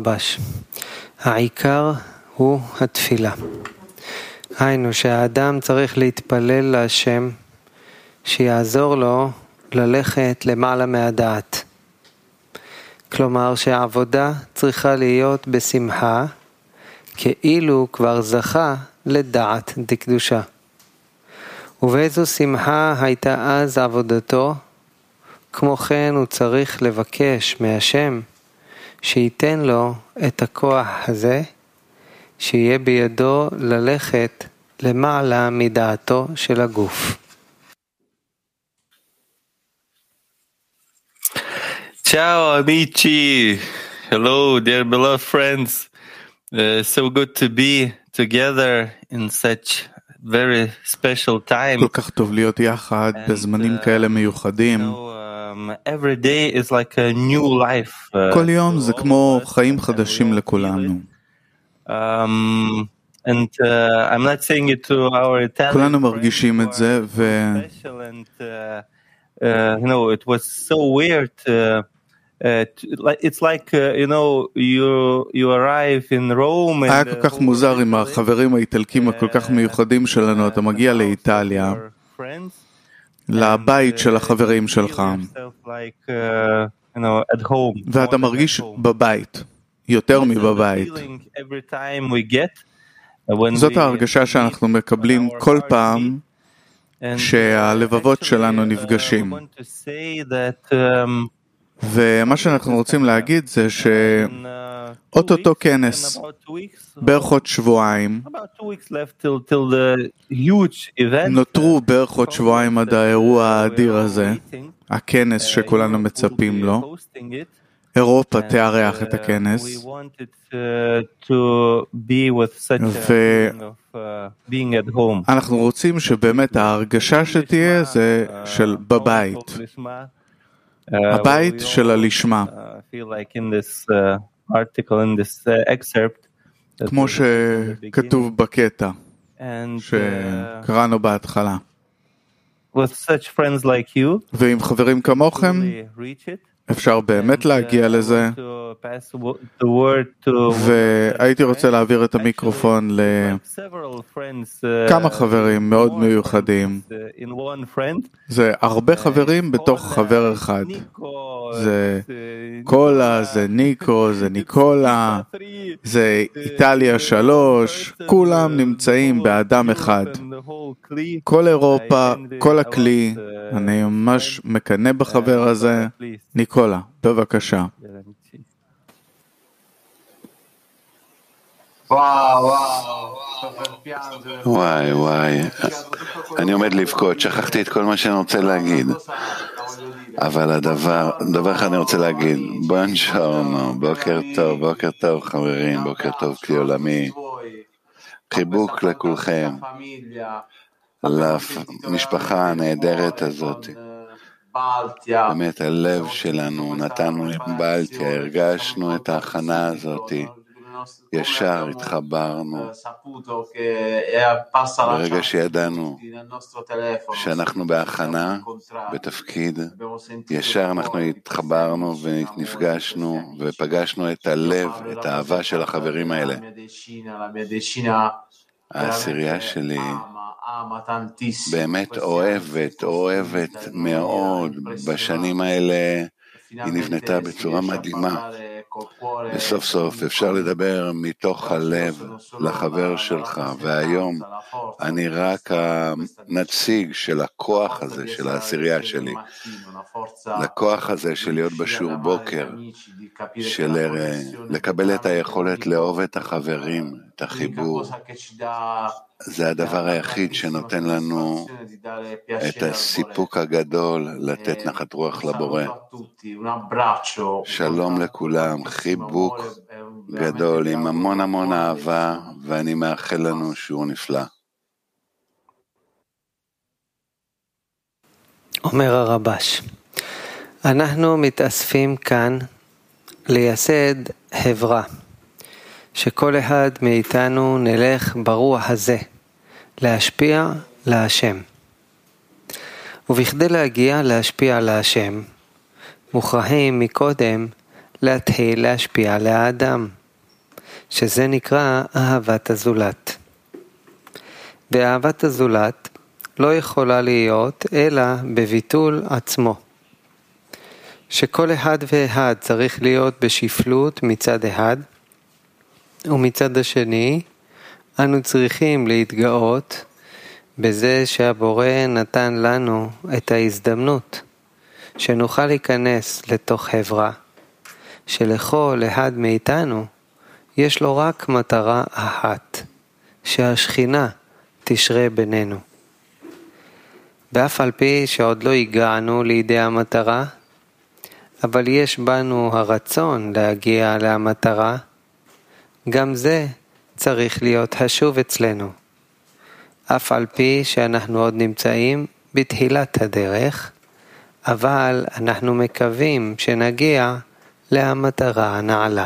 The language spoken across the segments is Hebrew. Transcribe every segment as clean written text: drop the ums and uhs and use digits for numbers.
הרבש. העיקר הוא התפילה. היינו שהאדם צריך להתפלל להשם שיעזור לו ללכת למעלה מהדעת. כלומר שהעבודה צריכה להיות בשמחה, כאילו כבר זכה לדעת דקדושה. ובאיזו שמחה הייתה אז עבודתו, כמו כן הוא צריך לבקש מהשם שייתן לו את הכוח הזה, שיהיה בידו ללכת למעלה מדעתו של הגוף. Ciao amici, hello dear beloved friends, so good to be together in such very special time. כל כך טוב להיות יחד בזמנים כאלה מיוחדים. Every day is like a new life. כל יום זה כמו חיים חדשים לכולנו. And I'm not saying it to our Italian. כולנו מרגישים את זה you know it was so weird. It's like you arrive in Rome. היה כל כך מוזר עם החברים האיטלקים הכל כך מיוחדים שלנו. אתה מגיע לאיטליה, לבית של החברים שלך, ואתה מרגיש בבית, יותר מבבית. זאת ההרגשה שאנחנו מקבלים כל פעם שהלבבות שלנו נפגשים. ומה שאנחנו רוצים להגיד זה שאוטוטו כנס, בערך עוד שבועיים, נותרו בערך עוד שבועיים עד האירוע האדיר הזה, הכנס שכולנו מצפים לו. אירופה תארח את הכנס, ואנחנו רוצים שבאמת ההרגשה שתהיה זה של בבית, הבית של הלשמה, כמו שכתוב בקטע שקראנו בהתחלה. ועם חברים כמוכם אפשר באמת להגיע לזה, והייתי רוצה להעביר את המיקרופון לכמה חברים מאוד מיוחדים. זה הרבה חברים בתוך חבר אחד. זה קולה, זה ניקו, זה ניקולה, זה איטליה 3, כולם נמצאים באדם אחד. כל אירופה, כל הכלי, אני ממש מקנה בחבר הזה. ניקולה, בבקשה. וואי, אני עומד לבכות, שכחתי את כל מה שאני רוצה להגיד, אבל דבר אחד אני רוצה להגיד, בונג'ורנו, בוקר טוב חברים, בוקר טוב כלי עולמי, חיבוק לכולכם, למשפחה הנהדרת הזאת. באמת הלב שלנו, נתנו לבלטיה, הרגשנו את ההכנה הזאת, ישר התחברנו, ברגע שידענו שאנחנו בהכנה, בתפקיד, ישר אנחנו התחברנו ונפגשנו ופגשנו את הלב, את האהבה של החברים האלה. העשירייה שלי באמת אוהבת מאוד. בשנים האלה היא נבנתה בצורה מדהימה, וסוף סוף אפשר לדבר מתוך הלב לחבר שלך, והיום אני רק הנציג של הכוח הזה, של העשירייה שלי, לכוח הזה של להיות בשיעור בוקר, של לקבל את היכולת לאהוב את החברים, את החיבור. זה הדבר היחיד שנותן לנו את הסיפוק הגדול לתת נחת רוח לבורא. שלום לכולם, חיבוק גדול עם המון אהבה, ואני מאחל לנו שיעור נפלא. אומר הרבש, אנחנו מתאספים כאן לייסד חברה, שכל אחד מאיתנו נלך ברוח הזה, להשפיע להשם. ובכדי להגיע להשפיע להשם, מוכרחים מקודם להתחיל להשפיע על האדם, שזה נקרא אהבת הזולת. ואהבת הזולת לא יכולה להיות אלא בביטול עצמו. שכל אחד ואחד צריך להיות בשפלות מצד אחד, ומצד השני אנו צריכים להתגאות בזה שהבורא נתן לנו את ההזדמנות שנוכל להיכנס לתוך חברה שלכל אחד מאיתנו יש לו רק מטרה אחת, שהשכינה תשרה בינינו. ואף על פי שעוד לא הגענו לידי המטרה, אבל יש בנו הרצון להגיע למטרה, גם זה צריך להיות חשוב אצלנו. אף על פי שאנחנו עוד נמצאים בתחילת הדרך, אבל אנחנו מקווים שנגיע למטרה הנעלה.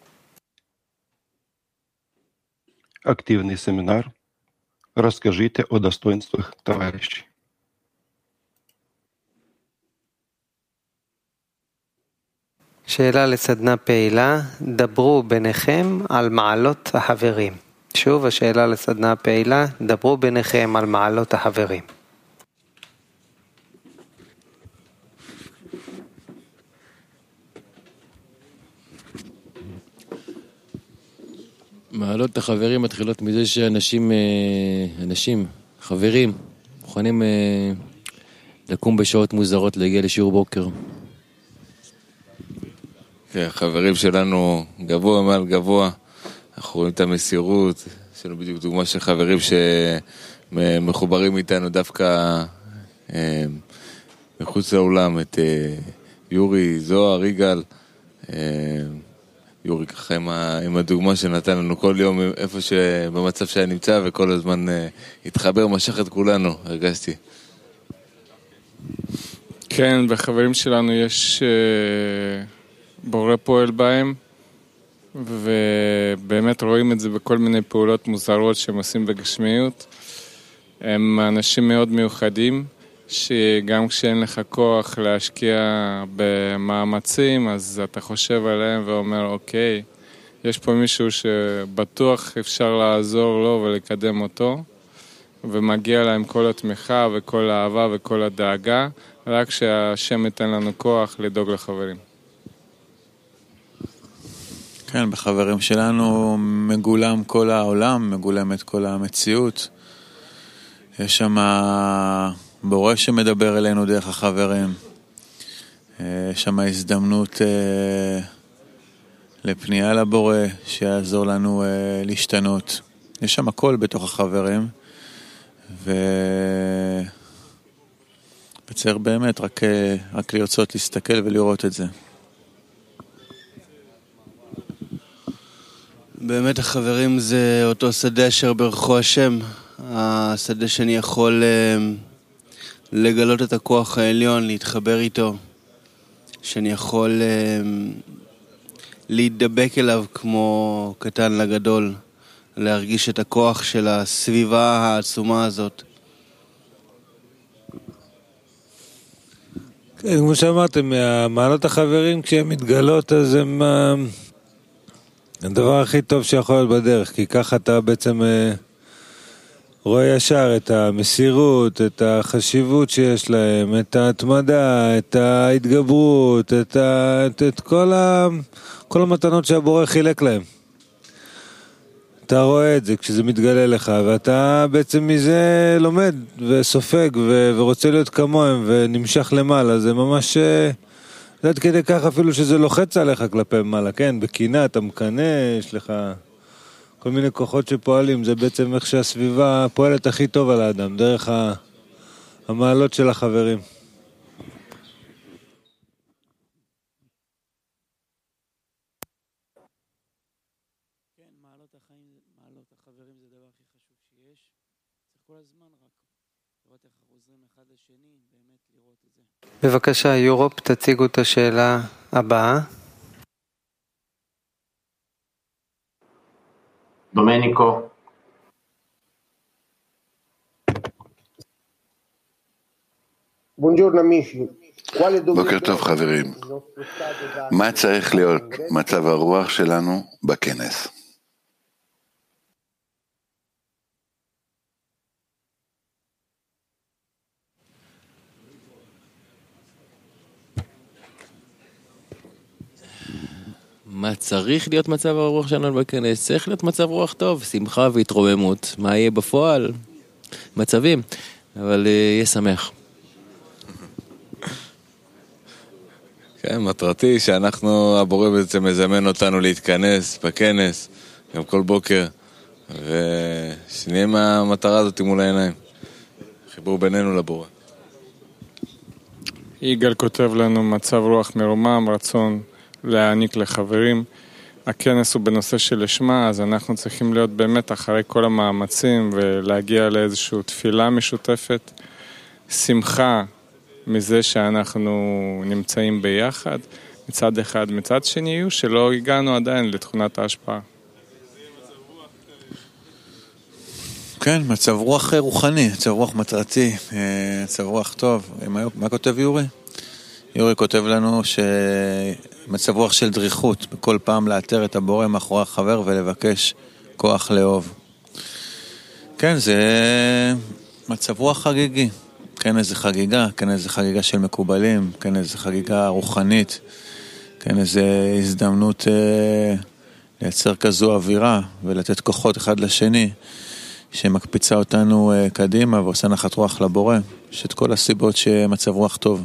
Активный семинар. Расскажите о достоинствах товарищей. שאלה לסדנה פעילה, דברו ביניכם על מעלות החברים. שוב, השאלה לסדנה פעילה, דברו ביניכם על מעלות החברים. מעלות החברים מתחילות מזה שאנשים, חברים, מוכנים לקום בשעות מוזרות להגיע לשיעור בוקר. כן, החברים שלנו גבוה מעל גבוה, אנחנו רואים את המסירות, יש לנו בדיוק דוגמה של חברים שמחוברים איתנו דווקא מחוץ לאולם, את יורי, זוהר, יגאל, יורי ככה עם הדוגמה שנתן לנו כל יום איפה במצב שהיה נמצא וכל הזמן התחבר, משך את כולנו, הרגשתי. כן, בחברים שלנו יש בורא פועל בהם, ובאמת רואים את זה בכל מיני פעולות מוזרות שהם עושים בגשמיות. הם אנשים מאוד מיוחדים, שגם כשאין לך כוח להשקיע במאמצים, אז אתה חושב עליהם ואומר, אוקיי, יש פה מישהו שבטוח אפשר לעזור לו ולקדם אותו, ומגיע להם כל התמיכה וכל האהבה וכל הדאגה, רק שהשם ייתן לנו כוח לדאוג לחברים. כן, בחברים שלנו מגולם כל העולם, מגולמת כל המציאות. יש שם בורא שמדבר אלינו דרך החברים. יש שם הזדמנות לפנייה לבורא שיעזור לנו להשתנות. יש שם הכל בתוך החברים. וצריך באמת רק לרצות להסתכל ולראות את זה. באמת החברים זה אותו שדה אשר ברכו השם, השדה שאני יכול לגלות את הכוח העליון, להתחבר איתו, שאני יכול להתדבק אליו כמו קטן לגדול, להרגיש את הכוח של הסביבה העצומה הזאת. כן, כמו שאמרתם, מעלות החברים כשהם מתגלות אז הם הדבר הכי טוב שיכול להיות בדרך, כי ככה אתה בעצם רואה ישר את המסירות, את החשיבות שיש להם, את ההתמדה, את ההתגברות, את כל המתנות שהבורא חילק להם. אתה רואה את זה כשזה מתגלה לך, ואתה בעצם מזה לומד וסופג ורוצה להיות כמוהם ונמשך למעלה. זה ממש עד כדי כך אפילו שזה לוחץ עליך כלפי מעלה, כן? בקינה אתה מקנה, יש לך כל מיני כוחות שפועלים, זה בעצם איך שהסביבה פועלת הכי טוב על האדם, דרך המעלות של החברים. בבקשה, יורופ, תציגו את השאלה הבאה. דומניקו. Buongiorno amici, בוקר טוב חברים. מה צריך להיות מצב הרוח שלנו בכנס? מה צריך להיות מצב הרוח שלנו בכנס? צריך להיות מצב רוח טוב, שמחה והתרוממות. מה יהיה בפועל? מצבים, אבל יהיה שמח. כן, מטרתי שאנחנו, הבורא בעצם מזמן אותנו להתכנס בכנס, גם כל בוקר, ושנהיה מהמטרה הזאת מול העיניים. חיבור בינינו לבורא. יגאל כותב לנו מצב רוח מרומם, רצון להעניק לחברים. הכנס הוא בנושא של לשמה, אז אנחנו צריכים להיות באמת אחרי כל המאמצים ולהגיע לאיזושהי תפילה משותפת. שמחה מזה שאנחנו נמצאים ביחד, מצד אחד, מצד שני, יהיו שלא הגענו עדיין לתכונת ההשפעה. כן, מצב רוח רוחני, מצב רוח מטרתי, מצב רוח טוב. מה כותב יורי? יורי כותב לנו שמצב רוח של דריכות, בכל פעם לאתר את הבורא מאחורי החבר ולבקש כוח לאהוב. כן, זה מצב רוח חגיגי. כן, איזה חגיגה, כן, איזה חגיגה של מקובלים, כן, איזה חגיגה רוחנית, כן, איזה הזדמנות לייצר כזו אווירה ולתת כוחות אחד לשני שמקפיצה אותנו קדימה ועושה נחת רוח לבורא. יש את כל הסיבות שמצב רוח טוב.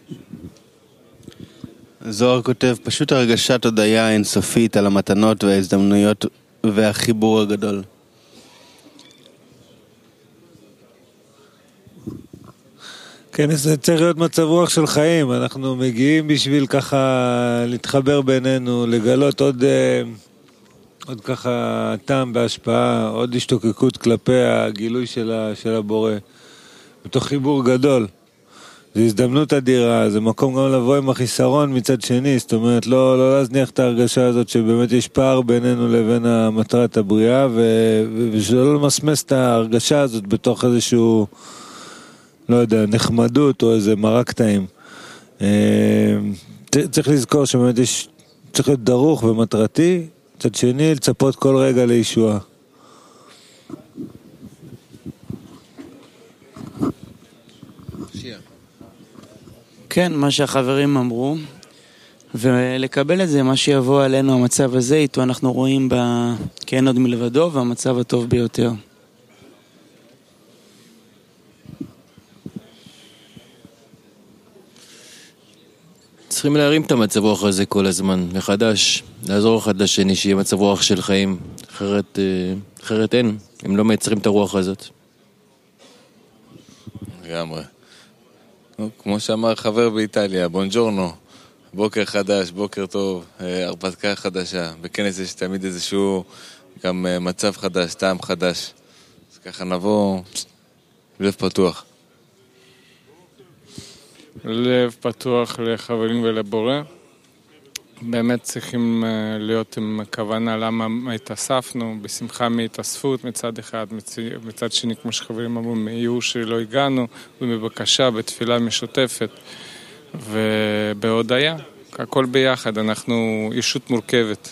זוהר כותב, פשוט הרגשת הודיה אינסופית על המתנות וההזדמנויות והחיבור הגדול. כן, זה צריך להיות מצב רוח של חיים. אנחנו מגיעים בשביל ככה להתחבר בינינו, לגלות עוד ככה טעם בהשפעה, עוד השתוקקות כלפי הגילוי של הבורא. בתוך חיבור גדול. זו הזדמנות אדירה, זה מקום גם לבוא עם החיסרון מצד שני, זאת אומרת לא להזניח את ההרגשה הזאת שבאמת יש פער בינינו לבין המטרת הבריאה, ושלא למסמס את ההרגשה הזאת בתוך איזשהו, לא יודע, נחמדות או איזה מרק טעים. צריך לזכור שבאמת צריך להיות דרוך ומטרתי, מצד שני לצפות כל רגע לישועה. כן, מה שהחברים אמרו, ולקבל את זה, מה שיבוא עלינו המצב הזה, איתו אנחנו רואים כן עוד מלבדו, והמצב הטוב ביותר. צריכים להרים את המצב רוח הזה כל הזמן, מחדש, לעזור אחד לשני, שיהיה מצב רוח של חיים, אחרת אין, הם לא מייצרים את הרוח הזאת. לגמרי. כמו שאמר חבר באיטליה, בונג'ורנו, בוקר חדש, בוקר טוב, הרפתקה חדשה, בכנס יש תמיד איזשהו גם מצב חדש, טעם חדש, אז ככה נבוא לב פתוח. לב פתוח לחברים ולבורא. באמת צריכים להיות עם כוונה למה התאספנו, בשמחה מהתאספות מצד אחד, מצד שני כמו שחברים אמרו, מייאוש שלא הגענו, ובבקשה, בתפילה משותפת ובהודיה, הכל ביחד, אנחנו ישות מורכבת.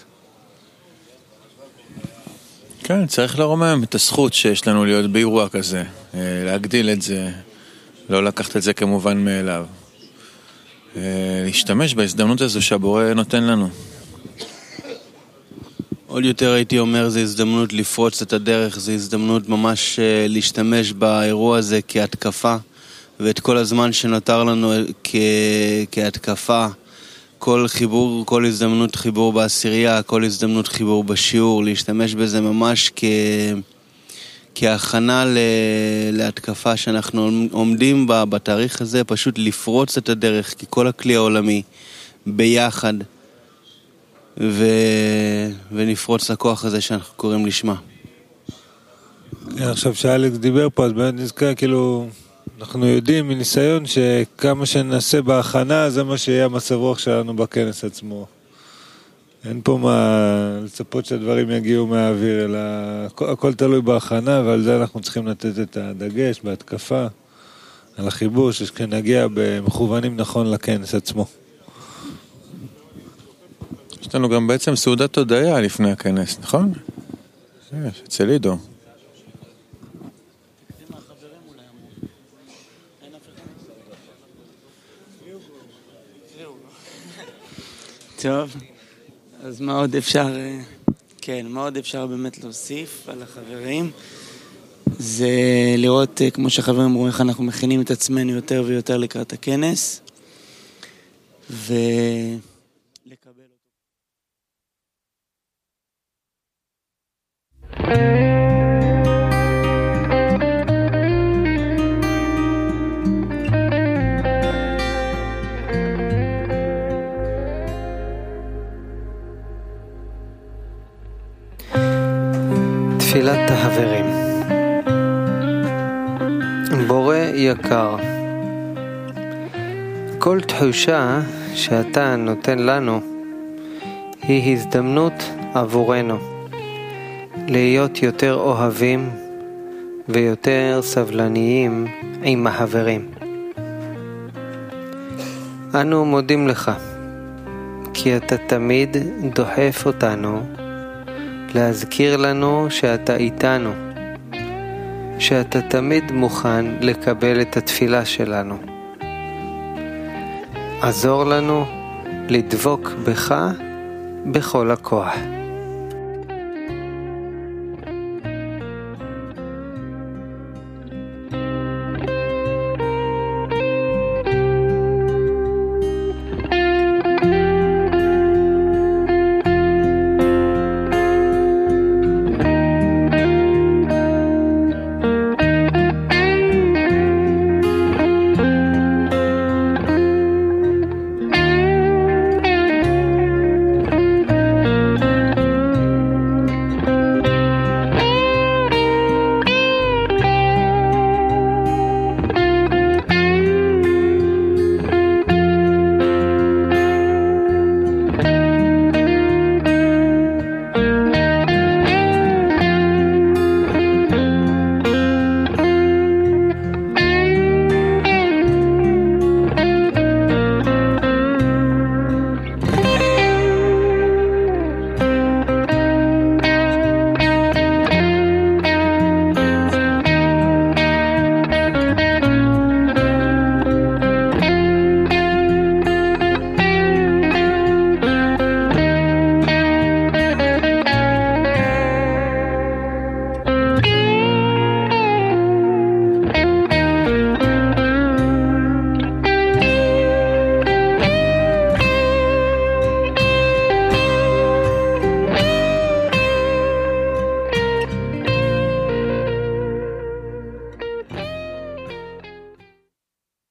כן, צריך לרומם את הזכות שיש לנו להיות באירוע כזה, להגדיל את זה, לא לקחת את זה כמובן מאליו. להשתמש בהזדמנות הזו שהבורא נותן לנו. עוד יותר הייתי אומר, זו הזדמנות לפרוץ את הדרך, זו הזדמנות ממש להשתמש באירוע הזה כהתקפה, ואת כל הזמן שנותר לנו כהתקפה, כל חיבור, כל הזדמנות חיבור בעשירייה, כל הזדמנות חיבור בשיעור, להשתמש בזה ממש כהכנה להתקפה שאנחנו עומדים בה בתאריך הזה, פשוט לפרוץ את הדרך, כי כל הכלי העולמי ביחד, ונפרוץ לכוח הזה שאנחנו קוראים לשמה. עכשיו שאלכס דיבר פה, אז באמת נזכר, כאילו, אנחנו יודעים מניסיון שכמה שנעשה בהכנה, זה מה שיהיה המצב רוח שלנו בכנס עצמו. אין פה מה לצפות שהדברים יגיעו מהאוויר, אלא הכל תלוי בהכנה, ועל זה אנחנו צריכים לתת את הדגש, בהתקפה. על החיבור שכנגיע במכוונים נכון לכנס עצמו. יש לנו גם בעצם סעודת תודעה לפני הכנס, נכון? יש, אצל עידו. טוב, אז מה עוד אפשר, כן, מה עוד אפשר באמת להוסיף על החברים? זה לראות, כמו שהחברים אמרו, איך אנחנו מכינים את עצמנו יותר ויותר לקראת הכנס, ולקבל אותו. תפילת החברים. בורא יקר, כל תחושה שאתה נותן לנו היא הזדמנות עבורנו להיות יותר אוהבים ויותר סבלניים עם החברים. אנו מודים לך כי אתה תמיד דוחף אותנו להזכיר לנו שאתה איתנו, שאתה תמיד מוכן לקבל את התפילה שלנו. עזור לנו לדבוק בך בכל הכוח.